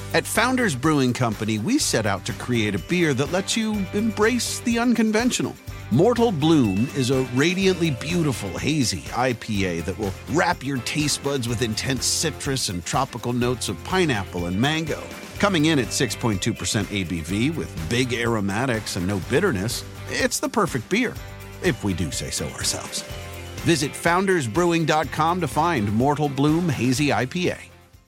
At Founders Brewing Company, we set out to create a beer that lets you embrace the unconventional. Mortal Bloom is a radiantly beautiful, hazy IPA that will wrap your taste buds with intense citrus and tropical notes of pineapple and mango. Coming in at 6.2% ABV with big aromatics and no bitterness, it's the perfect beer, if we do say so ourselves. Visit foundersbrewing.com to find Mortal Bloom Hazy IPA.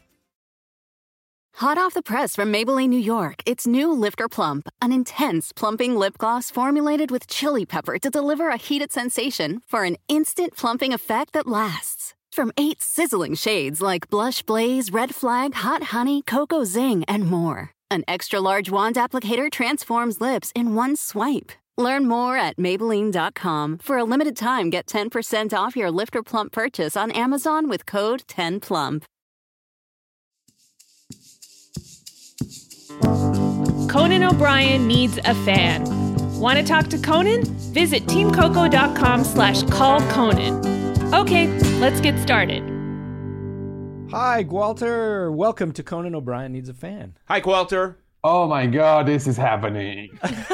Hot off the press from Maybelline, New York, it's new Lifter Plump, an intense plumping lip gloss formulated with chili pepper to deliver a heated sensation for an instant plumping effect that lasts. From 8 sizzling shades like Blush Blaze, Red Flag, Hot Honey, Cocoa Zing, and more. An extra-large wand applicator transforms lips in one swipe. Learn more at Maybelline.com. For a limited time, get 10% off your Lifter Plump purchase on Amazon with code 10PLUMP. Conan O'Brien needs a fan. Want to talk to Conan? Visit teamcoco.com/callconan. Okay, let's get started. Hi, Gwalter. Welcome to Conan O'Brien Needs a Fan. Hi, Gwalter. Oh my God, this is happening.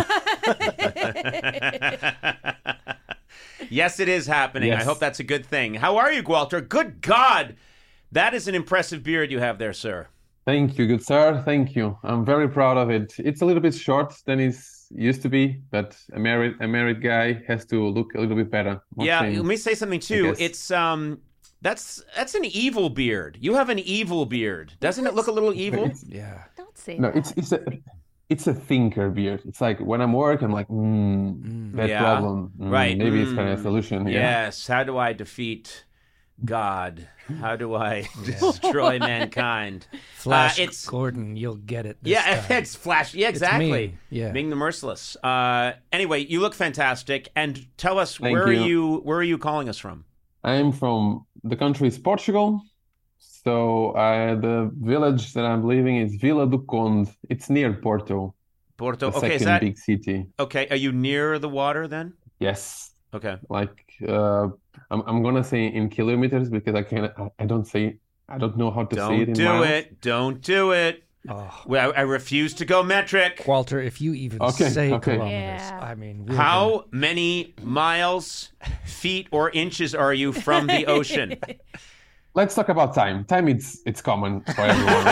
Yes, it is happening. Yes. I hope that's a good thing. How are you, Gwalter? Good God. That is an impressive beard you have there, sir. Thank you, good sir. Thank you. I'm very proud of it. It's a little bit short than it used to be, but a married guy has to look a little bit better. Yeah, let me say something too. It's that's an evil beard. You have an evil beard. Doesn't it look a little evil? Yeah. Don't say No, that. it's a thinker beard. It's like when I'm working, I'm like, that Yeah. problem. Right. Maybe it's kind of a solution. Yeah. Yes. How do I defeat God? How do I destroy mankind? Flash It's Gordon, you'll get it this time. it's Flash. Yeah, exactly. me. Yeah. Being the merciless. Anyway, you look fantastic. And tell us, Thank where you. are you calling us from? I'm from the country is Portugal. So the village that I'm living is Vila do Conde. It's near Porto, Porto. the Okay, second big city. okay? Are you near the water then? Yes. Okay. Like I'm gonna say in kilometers because I don't know how to say it in miles. Don't do it. Oh, Well, I refuse to go metric. Walter, if you even Okay, say okay. kilometers, Yeah. I mean, we're How many miles, feet, or inches are you from the ocean? Let's talk about time. Time it's common for everyone,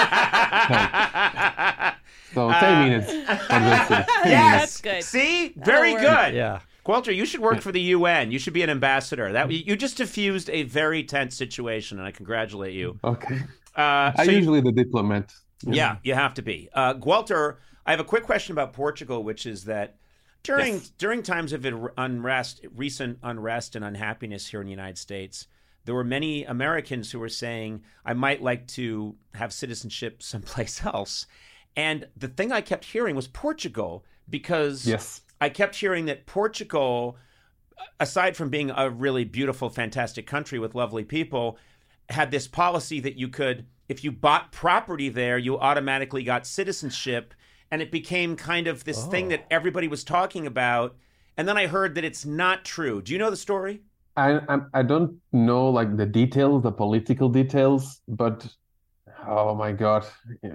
right? So 10 minutes. For this, 10 Yes. That's good. See? That'll Very work. good. Yeah. Walter, you should work for the UN. You should be an ambassador. You just diffused a very tense situation, and I congratulate you. Okay. So I'm usually the diplomat. yeah, you have to be. Walter, I have a quick question about Portugal, which is that during times of recent unrest and unhappiness here in the United States, there were many Americans who were saying, I might like to have citizenship someplace else. And the thing I kept hearing was Portugal, because Yes. I kept hearing that Portugal, aside from being a really beautiful, fantastic country with lovely people, had this policy that you could, if you bought property there, you automatically got citizenship. And it became kind of this thing that everybody was talking about. And then I heard that it's not true. Do you know the story? I don't know like the details, the political details, but oh my God,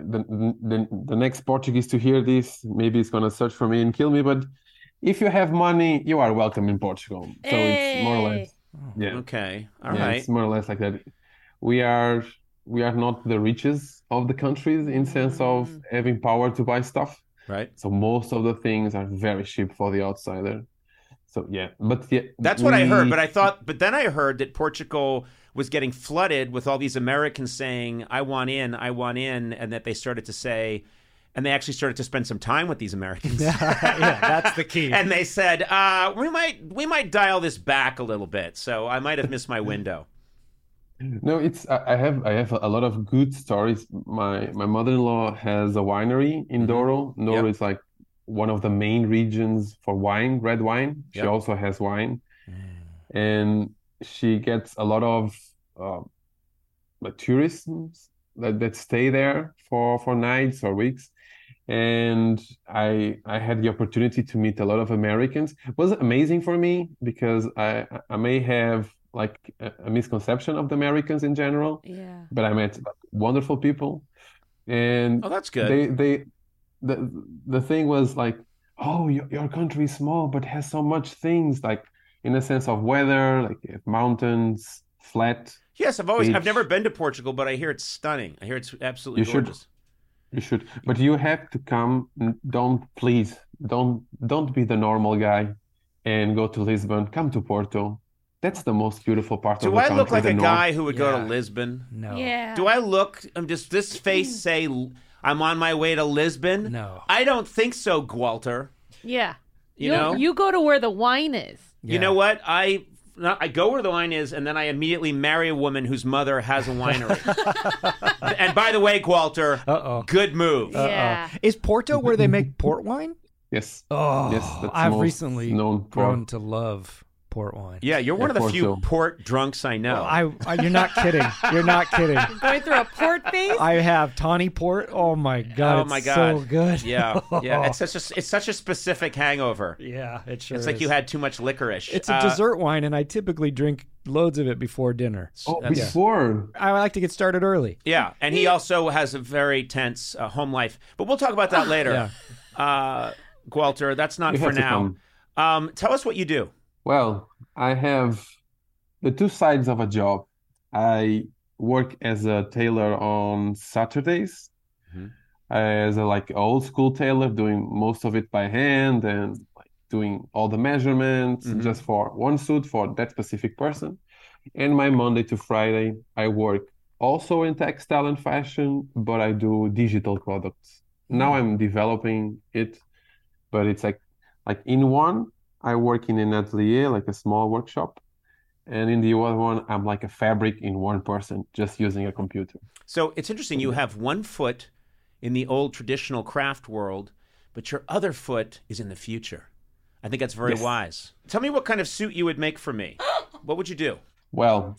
the next Portuguese to hear this, maybe it's gonna search for me and kill me. But if you have money, you are welcome in Portugal. So it's more or less, yeah, Okay. All yeah, right. it's more or less like that. We are not the richest of the countries in sense of having power to buy stuff. Right. So most of the things are very cheap for the outsider. So yeah, but yeah, That's what I heard. But then I heard that Portugal was getting flooded with all these Americans saying, I want in, and that they started to say, and they actually started to spend some time with these Americans. yeah, that's the key. And they said, we might dial this back a little bit. So I might have missed my window. No, I have a lot of good stories. My mother-in-law has a winery in Douro. Douro Yep. is like one of the main regions for wine, red wine. She Yep. also has wine, and she gets a lot of tourists that stay there for nights or weeks. And I had the opportunity to meet a lot of Americans. It was amazing for me because I may have like a misconception of the Americans in general, Yeah. but I met wonderful people. And Oh, that's good. the thing was like, oh, your country is small, but has so much things, like in a sense of weather, like mountains, flat. Yes, I've beach. never been to Portugal, but I hear it's stunning. I hear it's absolutely You should. gorgeous. You should, but you have to come. Don't be the normal guy and go to Lisbon. Come to Porto. That's the most beautiful part of Do the I look country, like the a north. guy who would go to Yeah. Lisbon? No. Yeah. Do I look? Does this face say I'm on my way to Lisbon? No. I don't think so, Gwalter. Yeah. You know? You go to where the wine is. You know what? I go where the wine is, and then I immediately marry a woman whose mother has a winery. And by the way, Gwalter, good move. Yeah. Is Porto where they make port wine? Yes. Oh, Yes, that's I've most recently known for. grown to love port wine. Yeah, you're one of the few Porto. port drunks I know. Well, you're not kidding. You're not kidding. Going through a port phase? I have Tawny Port. Oh my god! oh it's my God, so good. Yeah, yeah. It's such a specific hangover. Yeah, it sure It's like is. you had too much licorice. It's a dessert wine, and I typically drink loads of it before dinner. Oh, That's- before. I like to get started early. Yeah, and he also has a very tense home life. But we'll talk about that later. Gwalter, that's not You for have to now. Tell us what you do. Well, I have the two sides of a job. I work as a tailor on Saturdays, as a like old school tailor, doing most of it by hand and like doing all the measurements just for one suit for that specific person. And my Monday to Friday, I work also in textile and fashion, but I do digital products. Now I'm developing it, but it's like in one, I work in an atelier, like a small workshop. And in the other one, I'm like a fabric in one person, just using a computer. So it's interesting. You have one foot in the old traditional craft world, but your other foot is in the future. I think that's very Yes. wise. Tell me what kind of suit you would make for me. What would you do? Well,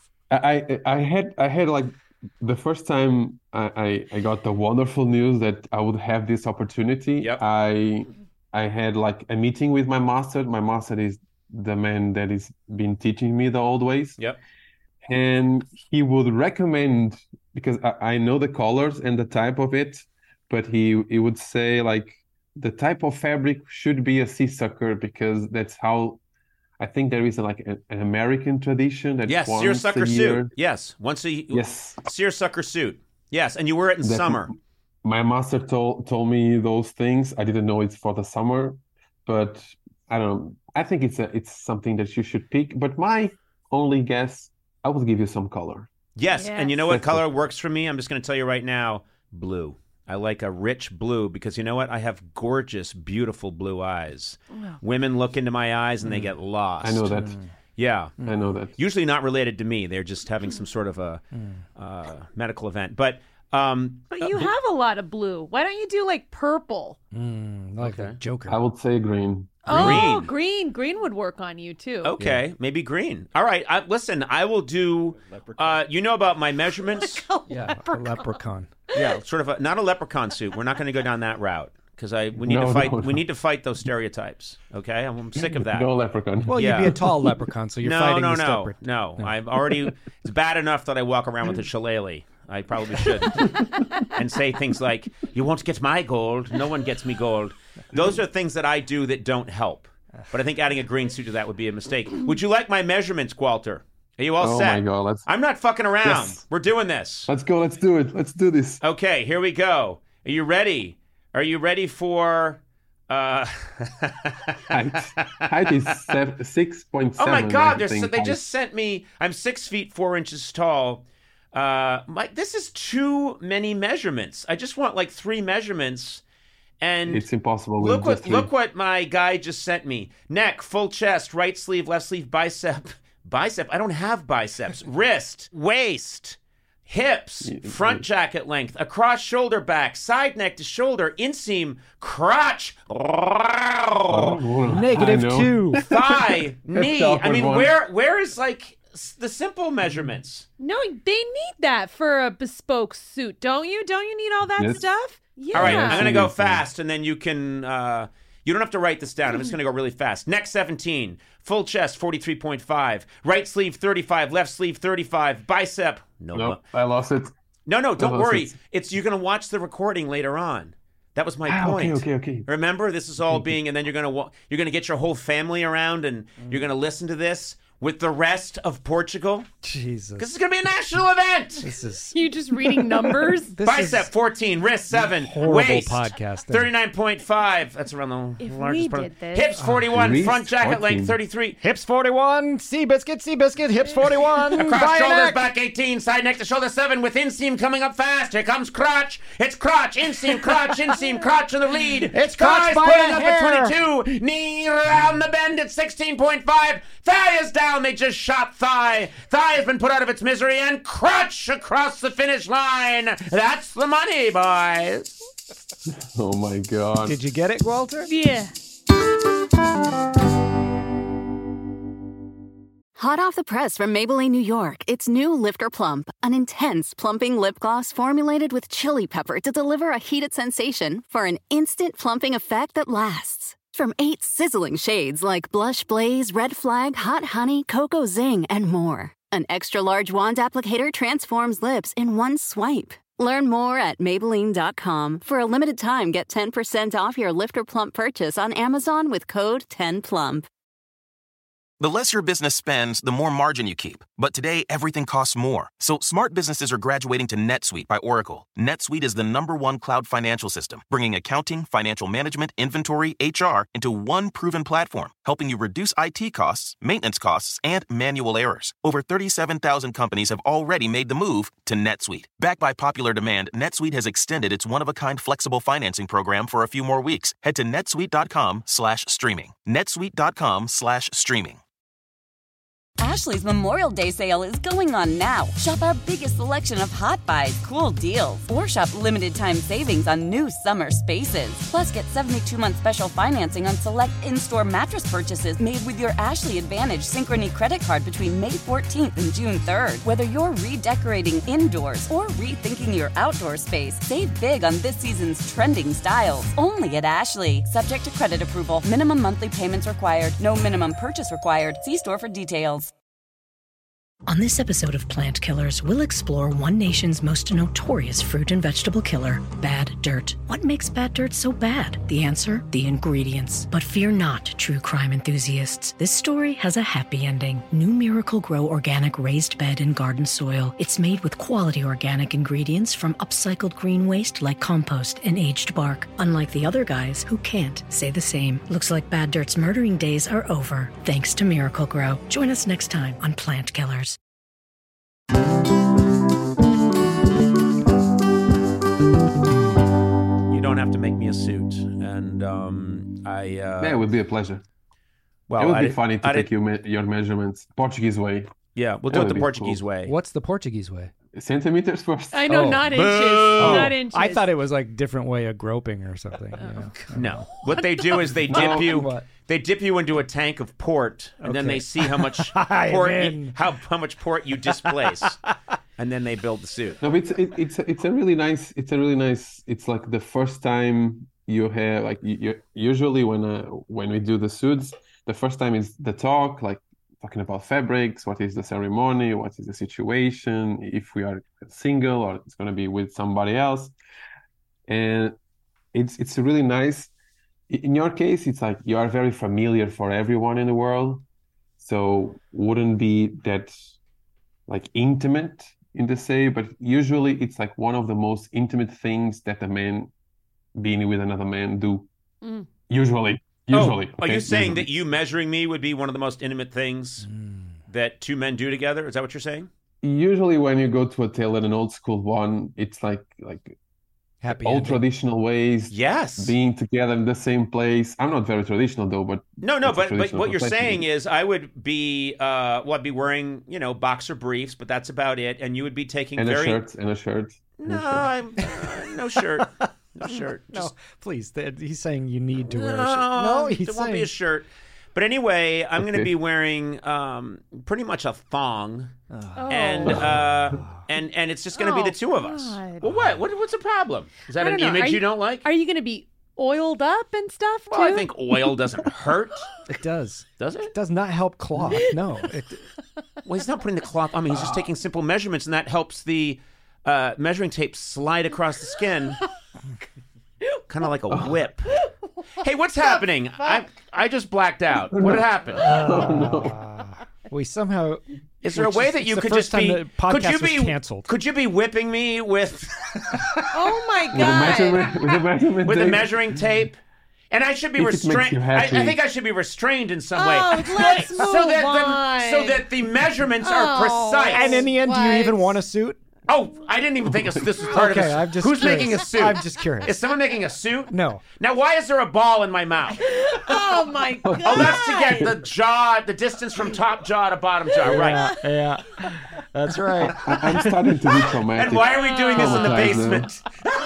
I had like the first time I got the wonderful news that I would have this opportunity. Yep. I had like a meeting with my master. My master is the man that has been teaching me the old ways. Yep. And he would recommend, because I know the colors and the type of it, but he would say like the type of fabric should be a seersucker, because that's how I think there is like an American tradition that Yes, once seersucker a year. suit. Yes, once a Yes. seersucker suit. Yes, and you wear it in That- summer. My master told me those things. I didn't know it's for the summer, but I don't know. I think it's something that you should pick. But my only guess, I will give you some color. Yes, and you know what That's color works for me? I'm just going to tell you right now, blue. I like a rich blue because you know what? I have gorgeous, beautiful blue eyes. Women look into my eyes and they get lost. I know that. Yeah. I know that. Usually not related to me. They're just having some sort of a medical event. But But you have a lot of blue. Why don't you do like purple? Like the Joker. I would say green. Oh, green. Green would work on you too. okay, maybe green. All right. Listen, I will do. You know about my measurements? Yeah, a leprechaun. Yeah, sort of not a leprechaun suit. We're not going to go down that route because we need No, to fight. no, We no. need to fight those stereotypes. Okay, I'm sick of that. No leprechaun. Well, Yeah. you'd be a tall leprechaun, so you're fighting the stubborn. No. I've already. It's bad enough that I walk around with a shillelagh. I probably shouldn't. And say things like, "You won't get my gold. No one gets me gold." Those are things that I do that don't help. But I think adding a green suit to that would be a mistake. Would you like my measurements, Gwalter? Are you all Oh set? my God, I'm not fucking around. Yes. We're doing this. let's go. Let's do it. Let's do this. Okay, here we go. Are you ready? Are you ready for? Height is 6.7. Oh my God! I think. They just sent me. I'm 6 feet 4 inches tall. This is too many measurements. I just want like 3 measurements. And It's impossible with look just three. what my guy just sent me. Neck, full chest, right sleeve, left sleeve, bicep. Bicep? I don't have biceps. Wrist, waist, hips, front jacket length, across shoulder back, side neck to shoulder, inseam, crotch, Oh, Negative I know. 2. thigh, knee. the I mean, awkward one. where is like the simple measurements? No, they need that for a bespoke suit, don't you? Don't you need all that Yes. stuff? Yeah. All right, I'm going to go Absolutely. fast, and then you can. You don't have to write this down. I'm just going to go really fast. Neck 17, full chest 43.5, right sleeve 35, left sleeve 35, bicep. No, Nope, I lost it. No, don't Oh, worry. so You're going to watch the recording later on. That was my point. Okay. Remember, this is all being, and then you're going to get your whole family around, and you're going to listen to this with the rest of Portugal. Jesus. Because it's going to be a national event. This is You just reading numbers? Bicep 14, wrist 7, horrible waist podcasting. 39.5. That's around the If largest we part. did this- Hips 41, Wrist front jacket 14. length 33. Hips 41, Seabiscuit, hips 41. Across shoulders, neck. back 18, side neck to shoulder 7, with inseam coming up fast. Here comes crotch. It's crotch, inseam, crotch in the lead. It's crotch Thighs by pulling a up hair. at 22. Knee around the bend at 16.5. Thigh is down. They just shot thigh. Thigh has been put out of its misery, and crotch across the finish line. That's the money, boys. Oh my God. Did you get it, Walter? Yeah. Hot off the press from Maybelline, New York, it's new Lifter Plump, an intense plumping lip gloss formulated with chili pepper to deliver a heated sensation for an instant plumping effect that lasts. From 8 sizzling shades like Blush Blaze, Red Flag, Hot Honey, Cocoa Zing, and more. An extra-large wand applicator transforms lips in one swipe. Learn more at Maybelline.com. For a limited time, get 10% off your Lifter Plump purchase on Amazon with code 10PLUMP. The less your business spends, the more margin you keep. But today, everything costs more. So smart businesses are graduating to NetSuite by Oracle. NetSuite is the #1 cloud financial system, bringing accounting, financial management, inventory, HR into one proven platform, helping you reduce IT costs, maintenance costs, and manual errors. Over 37,000 companies have already made the move to NetSuite. Backed by popular demand, NetSuite has extended its one-of-a-kind flexible financing program for a few more weeks. Head to netsuite.com/streaming. netsuite.com/streaming. Ashley's Memorial Day sale is going on now. Shop our biggest selection of hot buys, cool deals, or shop limited time savings on new summer spaces. Plus, get 72-month special financing on select in-store mattress purchases made with your Ashley Advantage Synchrony credit card between May 14th and June 3rd. Whether you're redecorating indoors or rethinking your outdoor space, save big on this season's trending styles. Only at Ashley. Subject to credit approval. Minimum monthly payments required. No minimum purchase required. See store for details. On this episode of Plant Killers, we'll explore one nation's most notorious fruit and vegetable killer, bad dirt. What makes bad dirt so bad? The answer? The ingredients. But fear not, true crime enthusiasts. This story has a happy ending. New Miracle-Gro organic raised bed and garden soil. It's made with quality organic ingredients from upcycled green waste like compost and aged bark. Unlike the other guys who can't say the same. Looks like bad dirt's murdering days are over, thanks to Miracle-Gro. Join us next time on Plant Killers. You don't have to make me a suit, and Yeah, it would be a pleasure. Well, It would I be did- funny to I did- take your measurements Portuguese way. Yeah, we'll That do it would the be Portuguese cool. way. What's the Portuguese way? Centimeters first. I know, Oh. not inches. Boo! Not inches. I thought it was like different way of groping or something. You know? No, what they do is they dip No. you. What? They dip you into a tank of port, and then Okay. they see how much I'm port in. how much port you displace, and then they build the suit. No, but it's a really nice. It's like the first time you have like you usually when we do the suits, the first time is the talk, like talking about fabrics, what is the ceremony, what is the situation, if we are single or it's going to be with somebody else, and it's really nice. In your case, it's like you are very familiar for everyone in the world, so wouldn't be that like intimate in the say, but usually it's like one of the most intimate things that a man being with another man do. Mm. Usually. Are Okay? you saying Usually. that you measuring me would be one of the most intimate things that two men do together? Is that what you're saying? Usually when you go to a tailor, an old school one, it's like Happy old ending. traditional ways, Yes. being together in the same place. I'm not very traditional though, but No, it's a but traditional what you're profession. saying is I would be I'd be wearing, boxer briefs, but that's about it, and you would be taking and very a shirt. No, I'm no shirt. No shirt. No, Just- please. He's saying you need to wear a No, shirt. No, he's there won't saying be a shirt. But anyway, I'm going to Okay. be wearing pretty much a thong, Oh. and it's just going to be the two of us. God. Well, what's the problem? Is that I an don't know. image Are you don't like? Are you going to be oiled up and stuff Well, too? I think oil doesn't hurt, it does. does it? It does not help cloth. No. Well, he's not putting the cloth on me. He's just taking simple measurements, and that helps the measuring tape slide across the skin, kind of like a whip. Hey, what's happening? I just blacked out. What happened? We somehow. Is there a way that you could just be? Could you be canceled? Could you be whipping me with? Oh my god! With the measuring tape. And I should be restrained. I think I should be restrained in some way. Let's move so on. that the measurements are precise. And in the end, do you even want a suit? Oh, I didn't even think this was part of it. I'm just Who's curious. making a suit? I'm just curious. Is someone making a suit? No. Now, why is there a ball in my mouth? Oh my god! Oh, that's to get the jaw, the distance from top jaw to bottom jaw. Right. Yeah. That's right. I'm starting to be traumatic. And why are we doing this in the basement?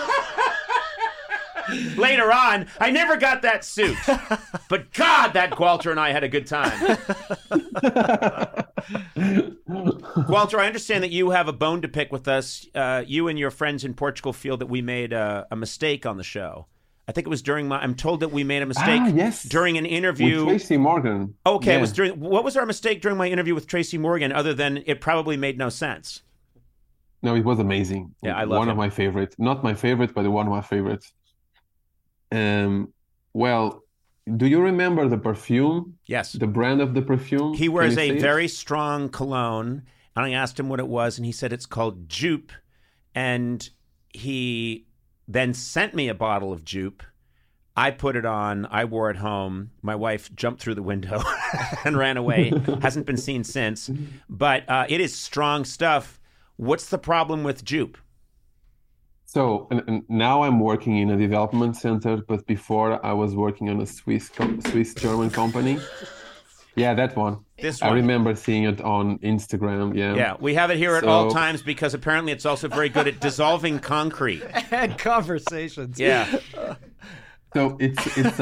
Later on, I never got that suit. But God, that Gualter and I had a good time. Gualter, I understand that you have a bone to pick with us. You and your friends in Portugal feel that we made a mistake on the show. I think it was I'm told that we made a mistake during an interview. With Tracy Morgan. Okay, yeah. it was what was our mistake during my interview with Tracy Morgan, other than it probably made no sense? No, it was amazing. Yeah, I love one of my favorites. Not my favorite, but one of my favorites. Well, do you remember the perfume? Yes. The brand of the perfume? He wears a very strong cologne, and I asked him what it was, and he said it's called Joop, and he then sent me a bottle of Joop. I put it on. I wore it home. My wife jumped through the window and ran away. Hasn't been seen since, but it is strong stuff. What's the problem with Joop? So and now I'm working in a development center, but before I was working on a Swiss-German company. Yeah, that one. This one. I remember seeing it on Instagram. Yeah. Yeah, we have it here at all times because apparently it's also very good at dissolving concrete and conversations. Yeah. So it's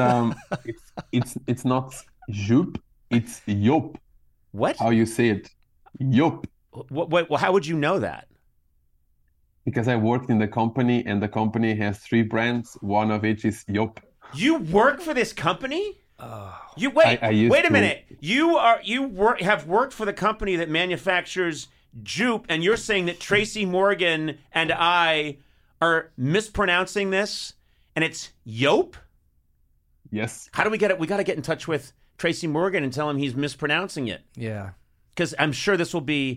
not Joop, it's Joop. What? How you say it? Joop. Well, how would you know that? Because I worked in the company, and the company has 3 brands. One of which is Joop. You work for this company? You wait a minute. You have worked for the company that manufactures Joop, and you're saying that Tracy Morgan and I are mispronouncing this, and it's Joop? Yes. How do we get it? We got to get in touch with Tracy Morgan and tell him he's mispronouncing it. Yeah. Because I'm sure this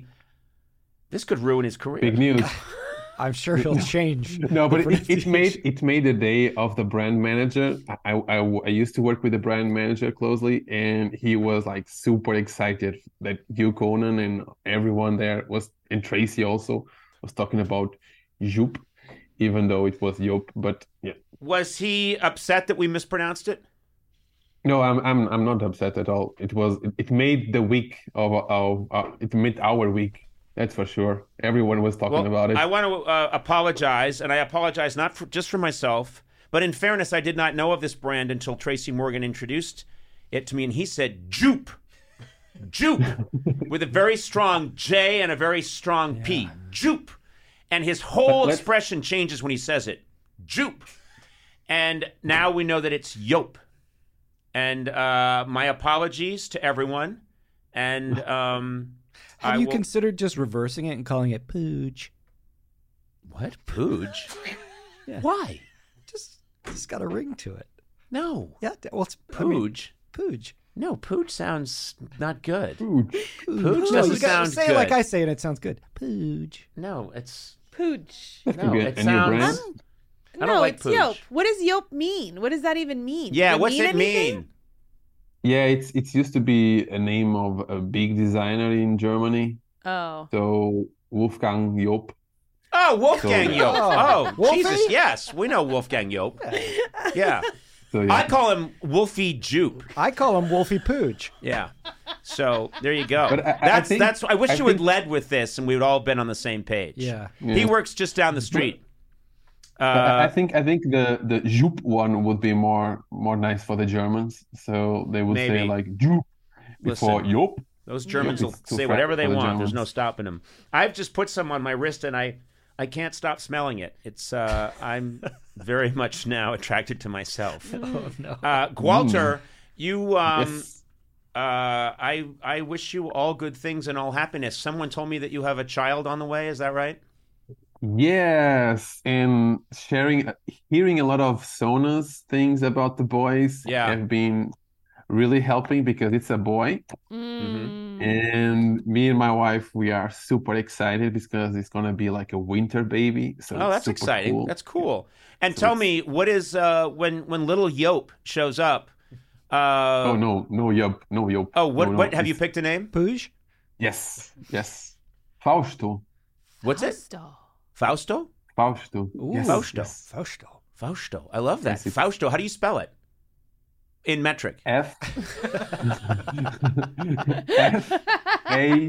could ruin his career. Big news. I'm sure he'll change. No, but it made the day of the brand manager. I used to work with the brand manager closely, and he was like super excited that you, Conan, and everyone there was, and Tracy also was talking about Joop, even though it was Joop. But yeah, was he upset that we mispronounced it? No, I'm not upset at all. It made the week it made our week. That's for sure. Everyone was talking about it. I want to apologize, and I apologize not just for myself, but in fairness, I did not know of this brand until Tracy Morgan introduced it to me, and he said Joop. Joop, with a very strong J and a very strong P. Joop. And his whole expression changes when he says it. Joop. And now we know that it's Joop. And my apologies to everyone. And have you considered just reversing it and calling it Pooge? What? Pooge? Yeah. Why? Just got a ring to it. No. Yeah. Well, it's Pooge. Pooge. No, Pooge sounds not good. Pooge. Pooge doesn't sound say good. It like I say it, it sounds good. Pooge. No, it's Pooge. No, it a sounds. new brand? I don't like it's Pooge. Joop. What does Joop mean? What does that even mean? Yeah, Does what's it anything? mean? Yeah, it's used to be a name of a big designer in Germany. Oh. So Wolfgang Joop. Oh, Wolfgang Joop. Oh, Wolfie? Jesus, yes. We know Wolfgang Joop. Yeah. So yeah. I call him Wolfie Joop. I call him Wolfie Pooge. Yeah. So there you go. But I wish you had led with this and we would all been on the same page. Yeah. He works just down the street. I think the Joop one would be more nice for the Germans. So they would say like Joop before Joop. Those Germans will It's too say fat whatever they for the want. There's Germans. no stopping them. I've just put some on my wrist and I can't stop smelling it. It's I'm very much now attracted to myself. Oh, no. Gualter, you Yes. I wish you all good things and all happiness. Someone told me that you have a child on the way. Is that right? Yes, and hearing a lot of Sona's things about the boys Yeah. have been really helping because it's a boy. Mm-hmm. And me and my wife, we are super excited because it's gonna be like a winter baby. So Oh, it's that's super exciting. cool. That's cool. And tell me, what is when little Yope shows up? Oh no, no Yope. Oh, what No, what have you it's- picked a name? Pooge? Yes. Fausto. What's it? Fausto? Fausto. Ooh, Yes, Fausto. yes. Fausto. Fausto. I love that. Yes, it's- Fausto. How do you spell it? In metric. F F A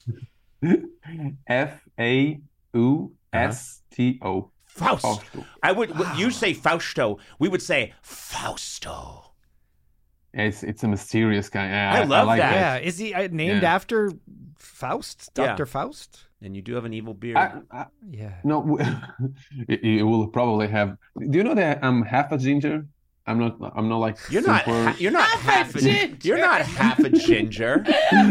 Fausto. Fausto. I would. You say Fausto. We would say Fausto. It's a mysterious guy. I love like that. Yeah, is he named Yeah. after Faust? Yeah. Dr. Faust? And you do have an evil beard. Yeah. No, you will probably have. Do you know that I'm half a ginger? I'm not like You're not. super. You're not half a ginger. You're not half a ginger.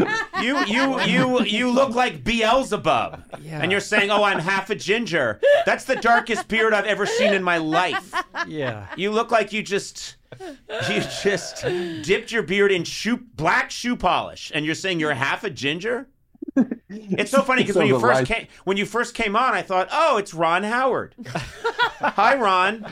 You look like Beelzebub, Yeah. and you're saying, "Oh, I'm half a ginger." That's the darkest beard I've ever seen in my life. Yeah. You look like you just dipped your beard in black shoe polish, and you're saying you're half a ginger. It's so funny because So when you first came on, I thought, "Oh, it's Ron Howard." Hi, Ron.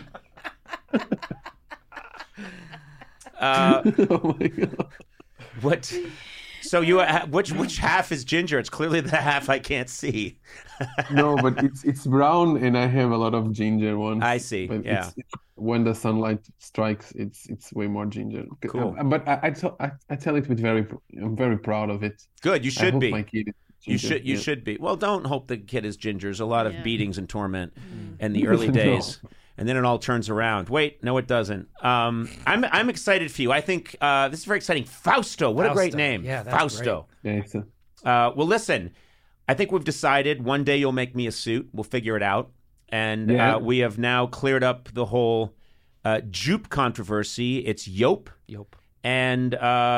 Oh my God. What? So which half is ginger? It's clearly the half I can't see. No, but it's brown, and I have a lot of ginger ones. I see. But Yeah. When the sunlight strikes, it's way more ginger. Cool. But I tell it with I'm very proud of it. Good. You I should hope be. my kid is You ginger. should. You Yeah. should be. Well, don't hope the kid is ginger. There's a lot of Yeah. beatings and torment in the early No. days, and then it all turns around. Wait, no, it doesn't. I'm excited for you. I think this is very exciting. Fausto. What a great Fausto. name. Yeah, that's Fausto. Yeah, it's a- Well, listen. I think we've decided one day you'll make me a suit. We'll figure it out. And Yeah. we have now cleared up the whole Jupe controversy. It's Yope. Yope. And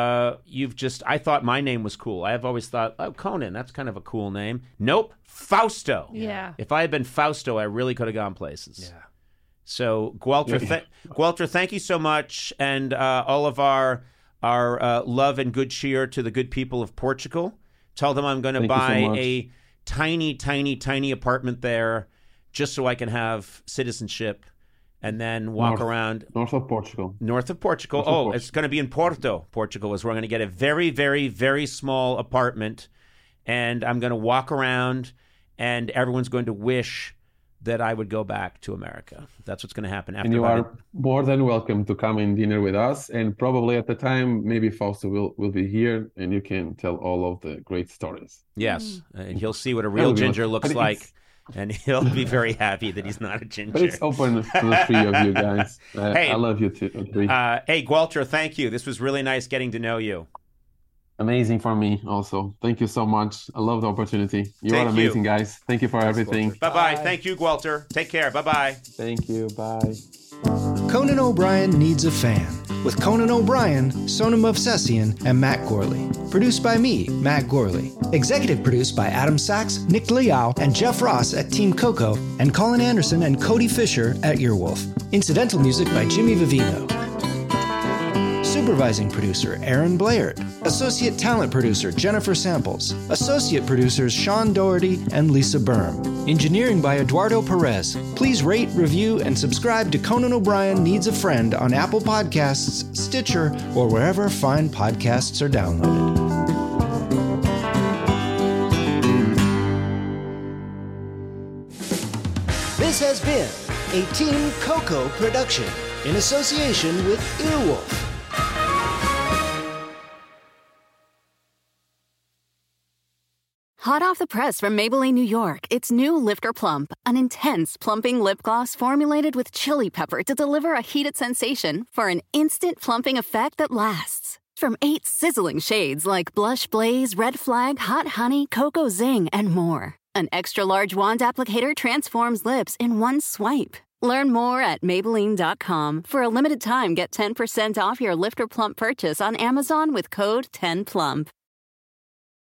I thought my name was cool. I have always thought, oh, Conan, that's kind of a cool name. Nope, Fausto. Yeah. If I had been Fausto, I really could have gone places. Yeah. So, Gualter, thank you so much. And all of our love and good cheer to the good people of Portugal. Tell them I'm going to Thank you so buy much. a tiny, tiny, tiny apartment there just so I can have citizenship and then walk around north of Portugal. north of Portugal. North of Oh, Portugal. it's going to be in Porto, Portugal, is where I'm going to get a very, very, very small apartment. And I'm going to walk around and everyone's going to wish that I would go back to America. That's what's going to happen after And you about are more than welcome to come and dinner with us. And probably at the time, maybe Fausto will be here and you can tell all of the great stories. Yes, and he'll see what a real ginger looks But like. it's- And he'll be very happy that he's not a ginger. But it's open to the three of you guys. Hey. I love you too. Three. Hey, Gualter, thank you. This was really nice getting to know you. Amazing for me also. Thank you so much. I love the opportunity. You Thank are you. amazing, guys. Thank you for everything. Bye-bye. Thank you, Gualter. Take care. Bye-bye. Thank you. Bye. Conan O'Brien Needs a Fan, with Conan O'Brien, Sonam Movsesian, and Matt Gorley. Produced by me, Matt Gorley. Executive produced by Adam Sachs, Nick Liao, and Jeff Ross at Team Coco, and Colin Anderson and Cody Fisher at Earwolf. Incidental music by Jimmy Vivino. Supervising producer Aaron Blair. Associate talent producer Jennifer Samples. Associate producers Sean Doherty and Lisa Berm. Engineering by Eduardo Perez. Please rate, review, and subscribe to Conan O'Brien Needs a Friend on Apple Podcasts, Stitcher, or wherever fine podcasts are downloaded. This has been a Team Coco production in association with Earwolf. Hot off the press from Maybelline, New York, it's new Lifter Plump, an intense plumping lip gloss formulated with chili pepper to deliver a heated sensation for an instant plumping effect that lasts. From 8 sizzling shades like Blush Blaze, Red Flag, Hot Honey, Cocoa Zing, and more. An extra-large wand applicator transforms lips in one swipe. Learn more at Maybelline.com. For a limited time, get 10% off your Lifter Plump purchase on Amazon with code 10PLUMP.